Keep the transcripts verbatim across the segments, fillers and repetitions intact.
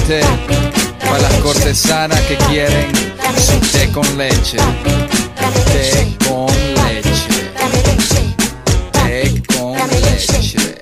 caliente, para las cortesanas que quieren su té con leche. Té con leche. Té con leche.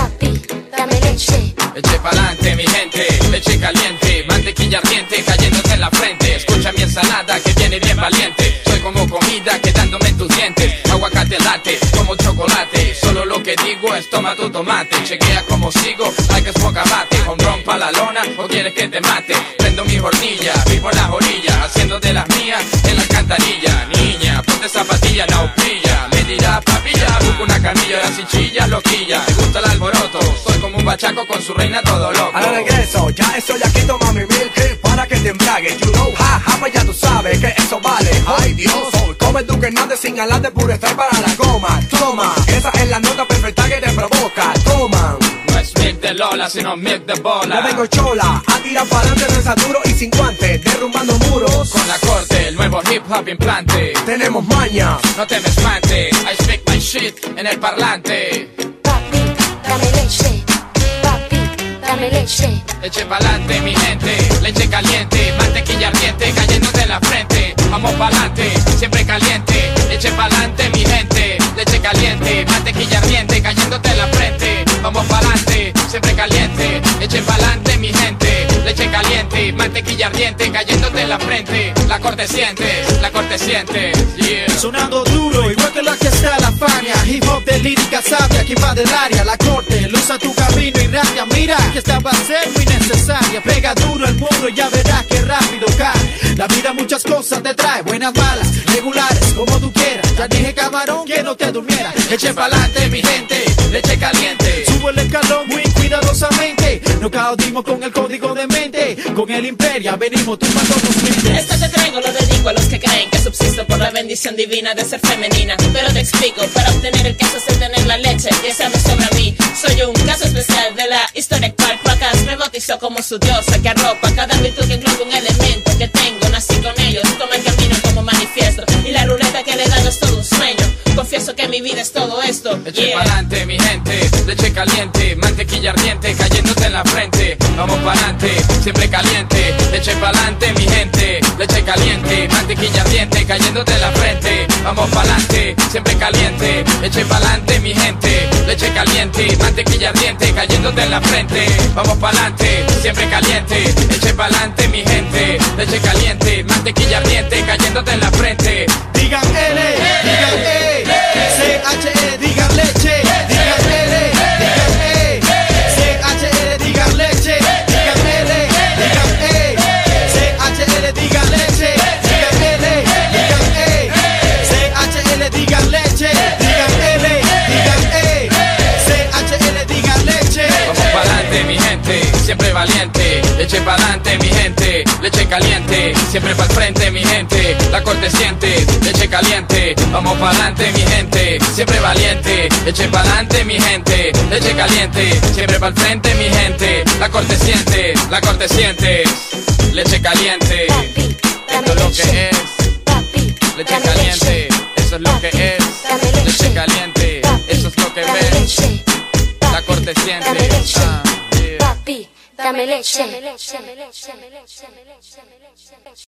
Eche pa'lante mi gente, leche caliente, mantequilla ardiente cayéndote en la frente. Escucha mi ensalada que viene bien valiente. Soy como comida quedándome en tus dientes. Aguacate late como chocolate. Solo lo que digo es toma tu tomate. Chequea como sigo, hay que es poca mate. Con rompa la lona o quieres que te mate. Prendo mi hornilla, vivo en las orillas, haciendo de las mías en la alcantarilla. Niña, ponte zapatilla, no pilla. Me dirá papilla, busco una camilla, ahora si chilla, loquilla. Me gusta el alboroto, soy como un bachaco con su reina todo loco. Ahora regreso, ya estoy aquí, toma mi milk para que te embragues. You know, ja, ja, pues ya tú sabes que eso vale. Ay Dios, hoy come tú que nada sin alar de puro estar para la goma. Toma, esa es la nota perfecta que te provoca. Toma. No es milk de Lola, sino milk de bola. No vengo chola, a tirar para adelante, reza duro y sin guantes, derrumbando muros. Con la corte, el nuevo hip hop implante. Tenemos maña, No te me espantes, I speak my shit en el parlante. Papi, dame leche. Papi, dame leche. Eche pa'lante mi gente, leche caliente, mantequilla ardiente cayéndote en la frente. Vamos pa'lante, siempre caliente. Eche pa'lante mi gente, leche caliente, mantequilla ardiente cayéndote en la frente. Vamos pa'lante, siempre caliente. Eche pa'lante mi gente, leche caliente, mantequilla ardiente cayéndote en la frente. La corte siente, la corte siente, yeah. Sonando duro, igual que la que está la Fania. Hip hop de lírica sabia que va del área. La corte, luza tu camino y radia. Mira que esta va a ser muy necesaria. Pega duro el mundo y ya verás que rápido cae. La vida muchas cosas te trae, buenas, malas, regulares, como tú quieras. Ya dije camarón que no te durmiera. Eche pa'lante mi gente, leche caliente. Subo el escalón muy cuidadosamente. No caudimos con el código de mente. Con el imperia venimos tumbando los clientes. Esto te traigo, lo dedico a los que creen que subsisto por la bendición divina de ser femenina. Pero te explico, para obtener el queso es tener la leche, y esa no sobra a mí. Soy un caso especial de la historia actual. Placas me bautizó como su diosa que arropa cada virtud que engloba un elemento que tengo. Nací con ellos, tomo el camino como manifiesto. Y la ruleta que le dan es todo un sueño. Confieso que mi vida es todo esto. Eche Yeah. pa'lante mi gente, leche caliente, mantequilla ardiente cayéndote en la frente. Vamos pa'lante, siempre caliente. Eche pa'lante mi gente, leche caliente, mantequilla ardiente cayéndote en la frente. Vamos pa'lante, siempre caliente. Eche pa'lante mi gente, leche caliente, mantequilla ardiente cayéndote en la frente. Vamos pa'lante, siempre caliente. Eche pa'lante mi gente, leche caliente, mantequilla ardiente cayéndote en la frente. Digan L, digan E, C H E, digan leche. Digan L, digan E, C H E, digan leche. Digan L, digan E, C H L, digan leche. Digan L, digan E, C H L, digan leche. Digan L, digan E, C H L, digan leche. Vamos pa'lante mi gente, siempre valiente. Eche pa'lante mi gente, leche caliente, siempre pa'l frente mi gente. La corte siente, leche caliente. Vamos pa'lante mi gente, siempre valiente. Eche pa'lante mi gente, leche caliente, siempre pa'l frente mi gente. La corte siente, la corte siente, leche caliente. Papi, Esto dame es lo leche. que es, Papi, leche dame caliente. leche. Eso es lo que es, Dame leche. leche caliente. Papi, Eso es lo que dame ves, leche. la Papi, corte siente. dame leche. Ah, yeah. Papi, dame leche.